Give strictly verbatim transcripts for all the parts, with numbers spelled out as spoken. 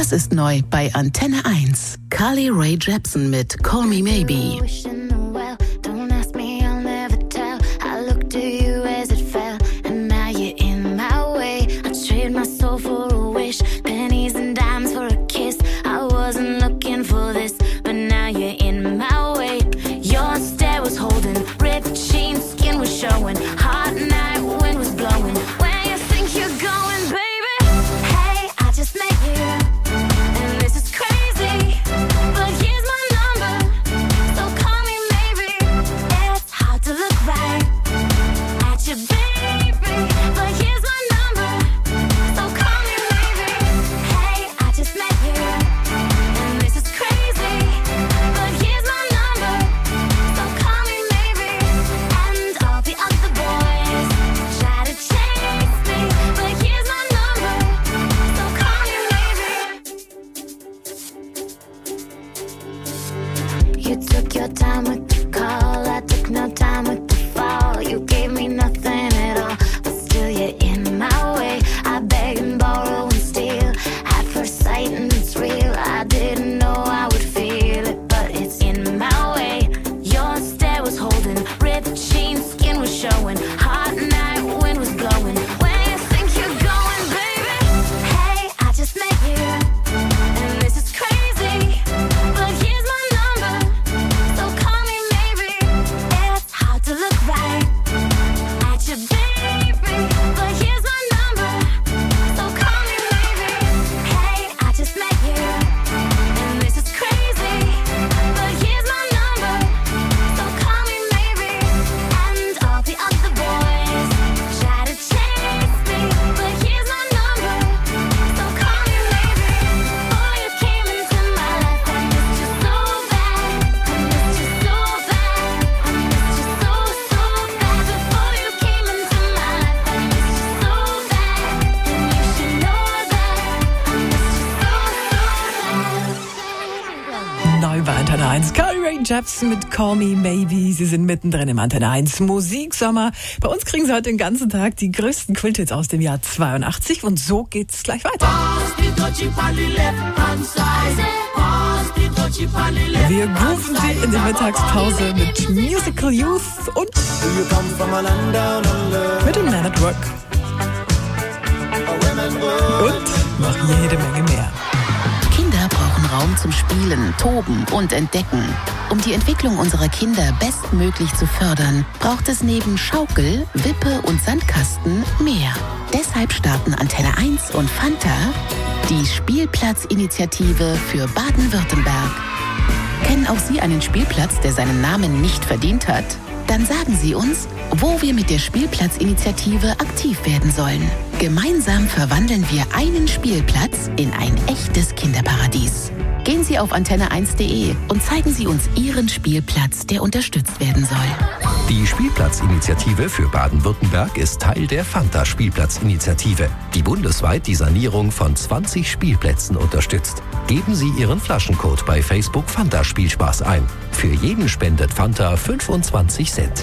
Das ist neu bei Antenne eins. Carly Rae Jepsen mit Call Me Maybe. Jepsen mit Call Me Maybe. Sie sind mittendrin im Antenne eins Musiksommer. Bei uns kriegen Sie heute den ganzen Tag die größten Quilthits aus dem Jahr zweiundachtzig und so geht's gleich weiter. Wir grooven Sie in der Mittagspause mit Musical Youth und mit dem Man at Work. Und noch jede Menge mehr. Kinder brauchen Raum zum Spielen, Toben und Entdecken. Um die Entwicklung unserer Kinder bestmöglich zu fördern, braucht es neben Schaukel, Wippe und Sandkasten mehr. Deshalb starten Antenne eins und Fanta die Spielplatzinitiative für Baden-Württemberg. Kennen auch Sie einen Spielplatz, der seinen Namen nicht verdient hat? Dann sagen Sie uns, wo wir mit der Spielplatzinitiative aktiv werden sollen. Gemeinsam verwandeln wir einen Spielplatz in ein echtes Kinderparadies. Gehen Sie auf antenne eins punkt de und zeigen Sie uns Ihren Spielplatz, der unterstützt werden soll. Die Spielplatzinitiative für Baden-Württemberg ist Teil der Fanta-Spielplatzinitiative, die bundesweit die Sanierung von zwanzig Spielplätzen unterstützt. Geben Sie Ihren Flaschencode bei Facebook Fanta Spielspaß ein. Für jeden spendet Fanta fünfundzwanzig Cent.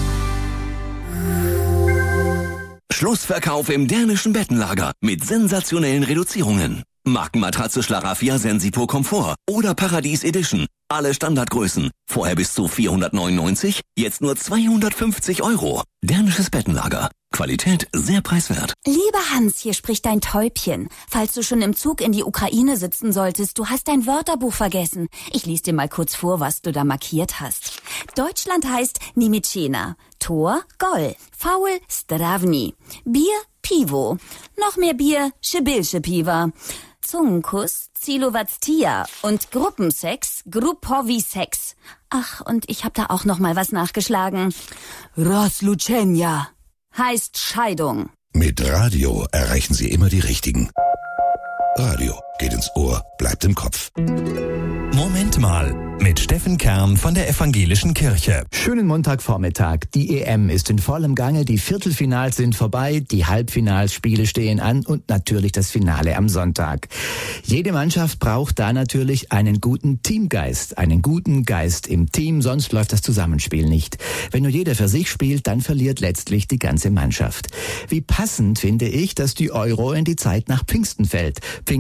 Schlussverkauf im dänischen Bettenlager mit sensationellen Reduzierungen. Markenmatratze Schlaraffia Sensipur Komfort oder Paradies Edition. Alle Standardgrößen. Vorher bis zu vierhundertneunundneunzig, jetzt nur zweihundertfünfzig Euro. Dänisches Bettenlager. Qualität sehr preiswert. Lieber Hans, hier spricht dein Täubchen. Falls du schon im Zug in die Ukraine sitzen solltest, du hast dein Wörterbuch vergessen. Ich lese dir mal kurz vor, was du da markiert hast. Deutschland heißt Nimitschena. Tor, Gol. Faul, Stravni. Bier, Pivo. Noch mehr Bier, Schibilsche Piva. Zungenkuss, Zilovatstia und Gruppensex, Gruppovisex. Ach, und ich hab da auch noch mal was nachgeschlagen. Roslucenja heißt Scheidung. Mit Radio erreichen Sie immer die Richtigen. Radio geht ins Ohr, bleibt im Kopf. Moment mal, mit Steffen Kern von der Evangelischen Kirche. Schönen Montagvormittag. Die E M ist in vollem Gange, die Viertelfinals sind vorbei, die Halbfinalspiele stehen an und natürlich das Finale am Sonntag. Jede Mannschaft braucht da natürlich einen guten Teamgeist, einen guten Geist im Team, sonst läuft das Zusammenspiel nicht. Wenn nur jeder für sich spielt, dann verliert letztlich die ganze Mannschaft. Wie passend finde ich, dass die Euro in die Zeit nach Pfingsten fällt. Pfingsten ist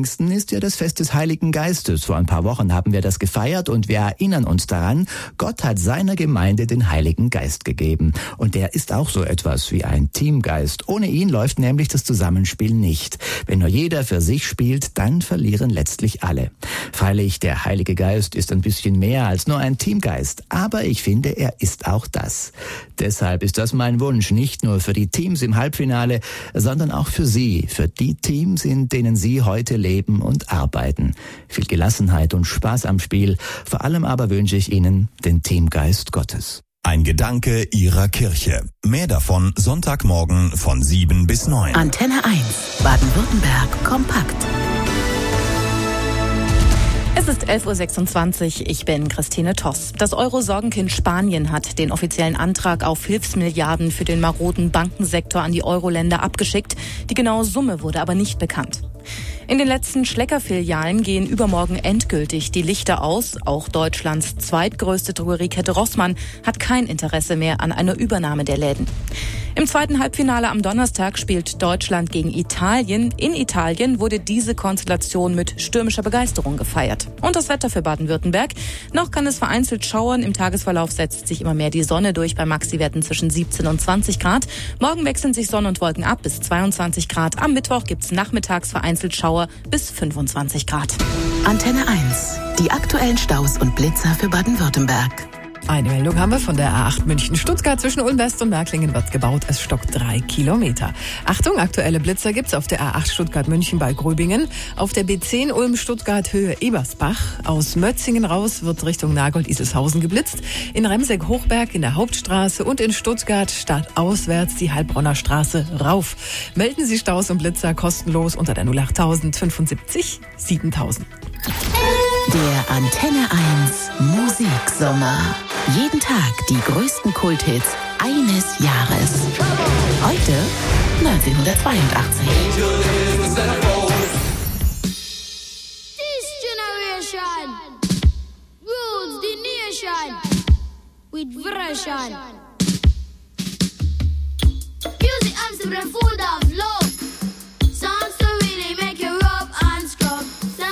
ist ja das Fest des Heiligen Geistes. Vor ein paar Wochen haben wir das gefeiert und wir erinnern uns daran, Gott hat seiner Gemeinde den Heiligen Geist gegeben. Und der ist auch so etwas wie ein Teamgeist. Ohne ihn läuft nämlich das Zusammenspiel nicht. Wenn nur jeder für sich spielt, dann verlieren letztlich alle. Freilich, der Heilige Geist ist ein bisschen mehr als nur ein Teamgeist. Aber ich finde, er ist auch das. Deshalb ist das mein Wunsch, nicht nur für die Teams im Halbfinale, sondern auch für Sie, für die Teams, in denen Sie heute leben und arbeiten. Viel Gelassenheit und Spaß am Spiel. Vor allem aber wünsche ich Ihnen den Teamgeist Gottes. Ein Gedanke Ihrer Kirche. Mehr davon Sonntagmorgen von sieben bis neun. Antenne eins, Baden-Württemberg kompakt. Es ist elf Uhr sechsundzwanzig, ich bin Christine Toss. Das Euro-Sorgenkind Spanien hat den offiziellen Antrag auf Hilfsmilliarden für den maroden Bankensektor an die Euro-Länder abgeschickt. Die genaue Summe wurde aber nicht bekannt. In den letzten Schlecker-Filialen gehen übermorgen endgültig die Lichter aus. Auch Deutschlands zweitgrößte Drogeriekette Rossmann hat kein Interesse mehr an einer Übernahme der Läden. Im zweiten Halbfinale am Donnerstag spielt Deutschland gegen Italien. In Italien wurde diese Konstellation mit stürmischer Begeisterung gefeiert. Und das Wetter für Baden-Württemberg. Noch kann es vereinzelt schauern. Im Tagesverlauf setzt sich immer mehr die Sonne durch bei Maxiwerten zwischen siebzehn und zwanzig Grad. Morgen wechseln sich Sonne und Wolken ab bis zweiundzwanzig Grad. Am Mittwoch gibt's nachmittags vereinzelt Schauer bis fünfundzwanzig Grad. Antenne eins, die aktuellen Staus und Blitzer für Baden-Württemberg. Eine Meldung haben wir von der A acht München-Stuttgart. Zwischen Ulm-West und Märklingen wird gebaut. Es stockt drei Kilometer. Achtung, aktuelle Blitzer gibt's auf der A acht Stuttgart-München bei Gröbingen. Auf der B zehn Ulm-Stuttgart Höhe Ebersbach. Aus Mötzingen raus wird Richtung Nagold-Iselshausen geblitzt. In Remseck-Hochberg in der Hauptstraße und in Stuttgart stadtauswärts die Heilbronner Straße rauf. Melden Sie Staus und Blitzer kostenlos unter der null acht fünfundsiebzig siebentausend. Der Antenne eins Musiksommer. Jeden Tag die größten Kulthits eines Jahres. Heute neunzehnhundertzweiundachtzig. This generation rules the nation with version. Music I'm full of love. Songs to really make you rub and scrub.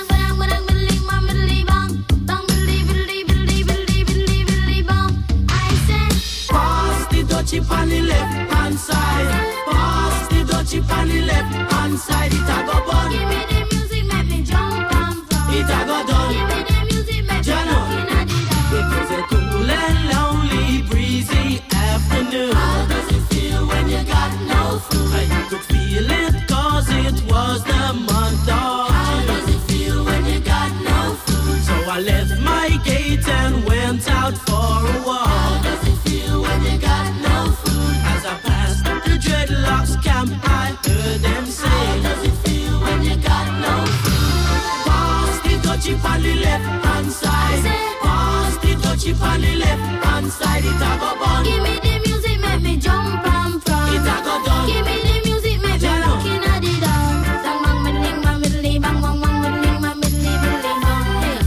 Chip on the left hand side. Pass the dutchie on the left hand side. It a go bun. Give me the music, make me jump and from. It a go done. Give me the music, make me looking at it down. It was a cool and lonely, breezy afternoon. How does it feel when you got no food? I could feel it cause it was the month of June. How does it feel when you got no food? So I left my gate and went out for a walk. How does it feel when you got no food? As I passed the dreadlocks camp, I heard them say, how does it feel when you got no food? Pass the dutchie on the left hand side. Pass the dutchie on the left hand side. It a go bun. Give me the music, make me jump and from. It a go done. Give me the music, make me looking at it down. Bang bang middling, bang middling, bang bang bang middling, bang middling, middling, bang.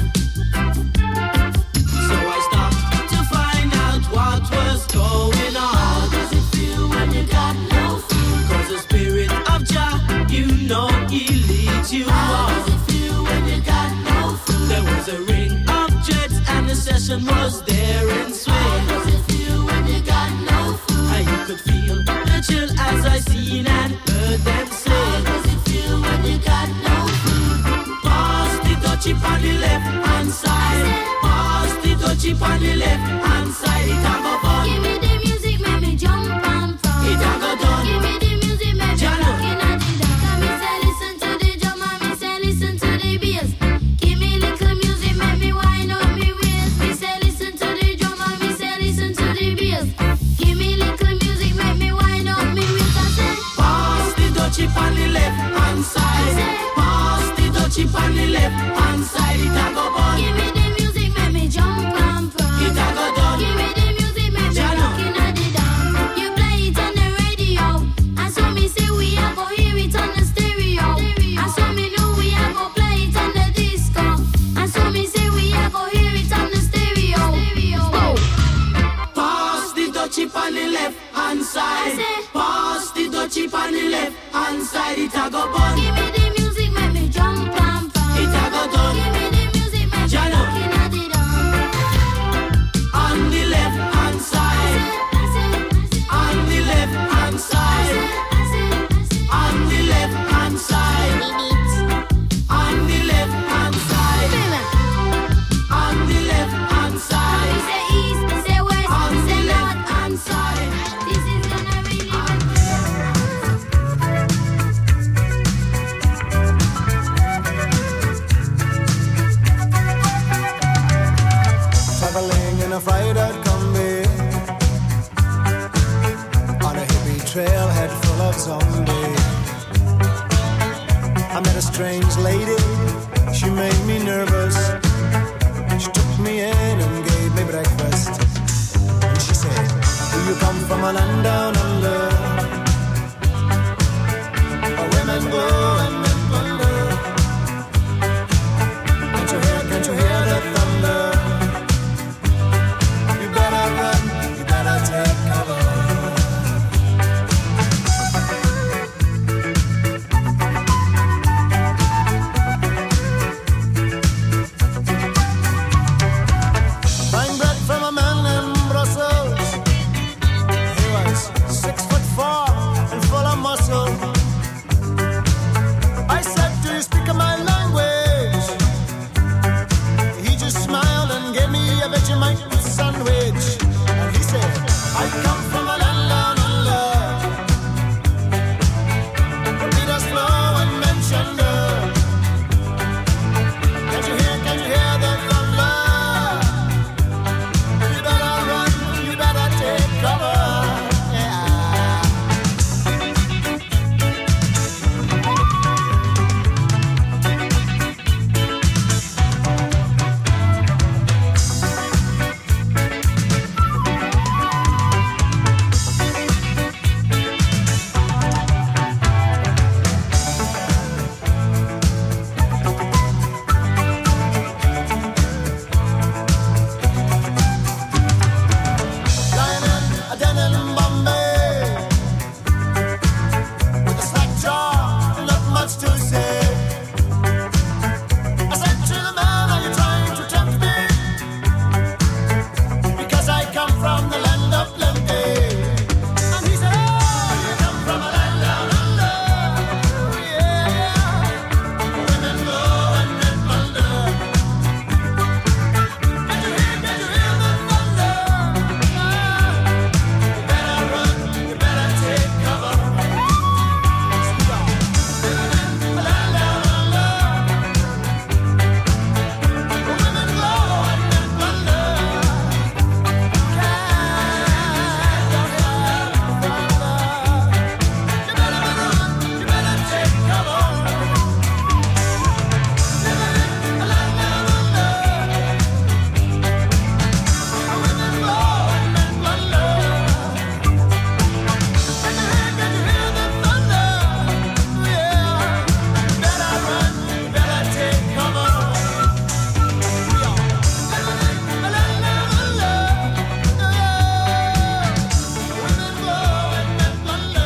So I stopped to find out what was going on. How does it feel when you got no food? Cause the spirit of Jah, you know he leads you on. How does it feel when you got no food? There was a ring of jets and the session was there in swing. How does it feel when you got no food? I could feel the chill as I seen and heard them say, how does it feel when you got no food? Pass the dutchie on the left hand side. Pass the dutchie on the left hand side. It a go fun. Give me the music, make me jump and from. It a go done. Give me the music, make me looking at it down. Come me say listen to the drum and me say listen to the bass. Give me little music, make me wind up me waist. Me say listen to the drum and me say listen to the bass. Give me little music, make me wind up me waist. I say pass the dutchie on the left hand side. Pass the dutchie on the left hand side. It a go bun. Give me the music, make me jump and from. It a go done. Give me the music, make me looking at it down. You play it on the radio, and so me say we a go hear it on the stereo. And so me know we a go play it on the disco. And so me say we a go hear it on the stereo. Oh. Pass the dutchie on the left hand side. Pass the dutchie on the left hand side. It a go bun. Give me the music, make me jump and from. It never done. Give me the music, make me Jana. looking at it all. On the left hand side, on the left hand side, on the left hand side, on the left hand side, on the left hand side, Say east, say west, on the say left north. hand side. This is gonna really Traveling in a fried out combi on a hippie trailhead full of zombies. I met a strange lady, she made me nervous. She took me in and gave me breakfast. And she said, do you come from a land down under? Where women go and men wonder. Can't you hear, can't you hear the thunder? You better run, you better take cover. Buying bread from a man in Brussels. He was six foot four and full of muscle. I said, do you speak my language? He just smiled and gave me a Vegemite sandwich. And he said, I come from a land down under. The beaters flow and mention the. Can't you hear, can't you hear the thunder? You better run, you better take cover. Yeah. Lying in a den in Bombay with a slack jaw, not much to say. I said to the man, are you trying to tempt me? Because I come from the land of plenty. And he said, oh, you come from a land down under. Yeah, women go and men wonder. Can't you hear, can't you hear the thunder? You better run, you better take cover. A land down under. Women go and men wonder. You better run, you better take cover. A land down under. Women go and men wonder. Can you hear, can you hear the thunder? Yeah. Better run, better take cover. A land down under. Women go and men wonder.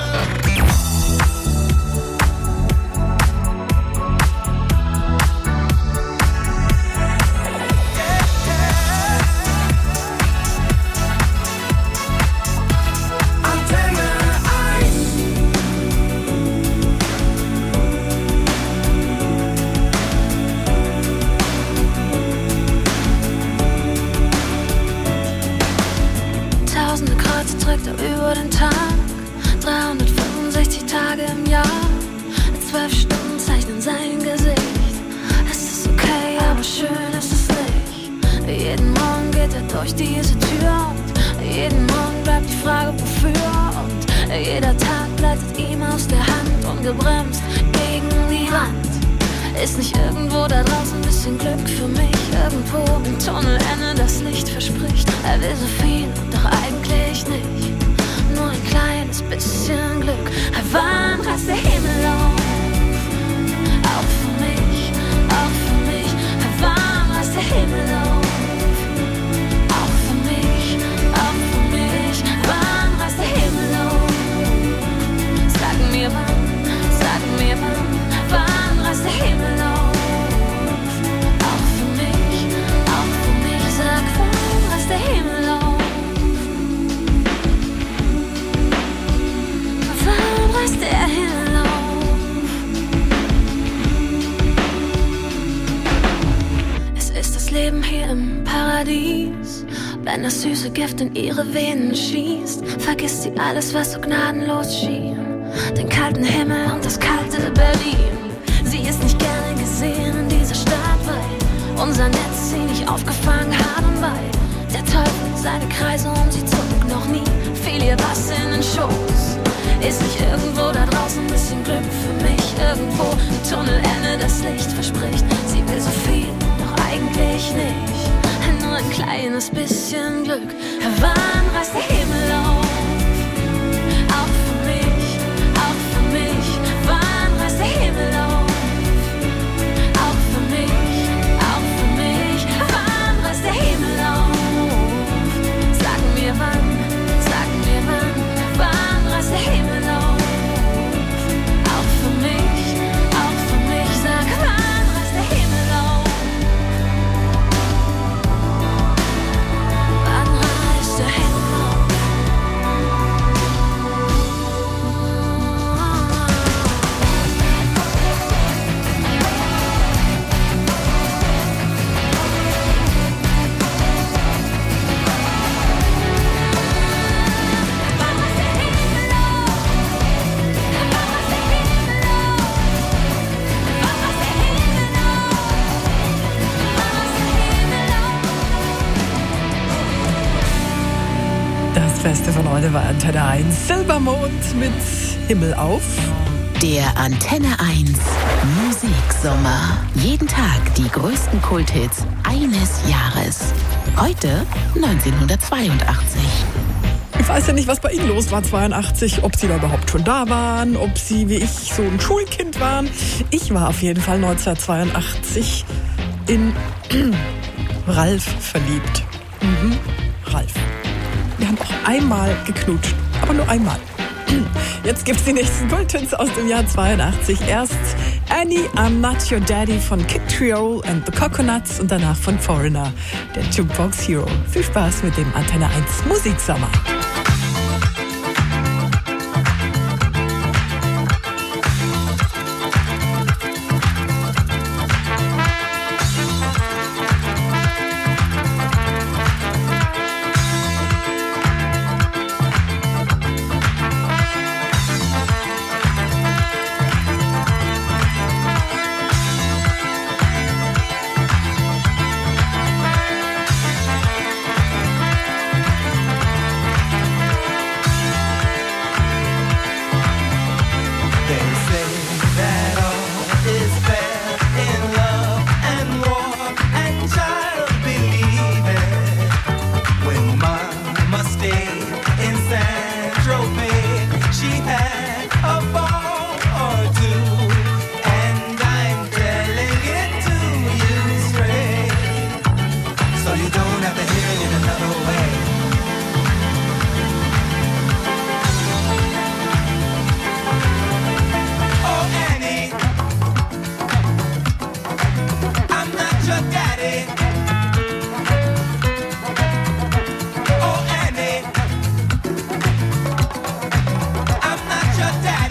Antenne eins. Tausende Kreuze trägt er über den Tag, dreihundertfünfundsechzig Tage im Jahr. Zwölf Stunden zeichnen sein Gesicht. Es ist okay, aber schön ist es nicht. Jeden Morgen geht er durch diese Tür und jeden Morgen bleibt die Frage, wofür. Und jeder Tag gleitet ihm aus der Hand, ungebremst gegen die Wand. Ist nicht irgendwo da draußen ein bisschen Glück für mich? Irgendwo im Tunnelende das Licht verspricht. Er will so viel, doch eigentlich nicht. Nur ein kleines bisschen Glück. Wann reißt der Himmel auf? Auch für mich, auch für mich. Wann reißt der Himmel auf? Auch für mich, auch für mich. Wann reißt der Himmel auf? Sag mir wann, sag mir wann. Wann reißt der Himmel auf? wenn das süße Gift in ihre Venen schießt, vergisst sie alles, was so gnadenlos schien. Den kalten Himmel und das kalte Berlin. Sie ist nicht gerne gesehen in dieser Stadt, weil unser Netz sie nicht aufgefangen hat und weil der Teufel seine Kreise um sie zog. Noch nie fiel ihr was in den Schoß. Ist nicht irgendwo da draußen ein bisschen Glück für mich? Irgendwo ein Tunnelende, das Licht verspricht. Sie will so viel, doch eigentlich nicht. Nur ein kleines bisschen Glück. Wann reißt der Himmel auf? Auch für mich, auch für mich. Wann reißt der Himmel auf? Auch für mich, auch für mich. Wann reißt der Himmel auf? Sag mir wann, sag mir wann. Wann reißt der Himmel auf? Auch für mich, auch für mich. Sag, wann reißt der Himmel auf? Wann reißt der Himmel auf? Das Beste von heute war Antenne eins. Silbermond mit Himmel auf. Der Antenne eins Musiksommer. Jeden Tag die größten Kulthits eines Jahres. Heute neunzehnhundertzweiundachtzig. Ich weiß ja nicht, was bei Ihnen los war zweiundachtzig, ob Sie da überhaupt schon da waren, ob Sie wie ich so ein Schulkind waren. Ich war auf jeden Fall neunzehnhundertzweiundachtzig in Ralf verliebt. Mhm, Ralf. Wir haben auch einmal geknutscht, aber nur einmal. Jetzt gibt's die nächsten Kulthits aus dem Jahr zweiundachtzig. Erst Annie, I'm Not Your Daddy von Kid Creole and the Coconuts und danach von Foreigner, der Jukebox Hero. Viel Spaß mit dem Antenne eins Musiksommer. Your daddy.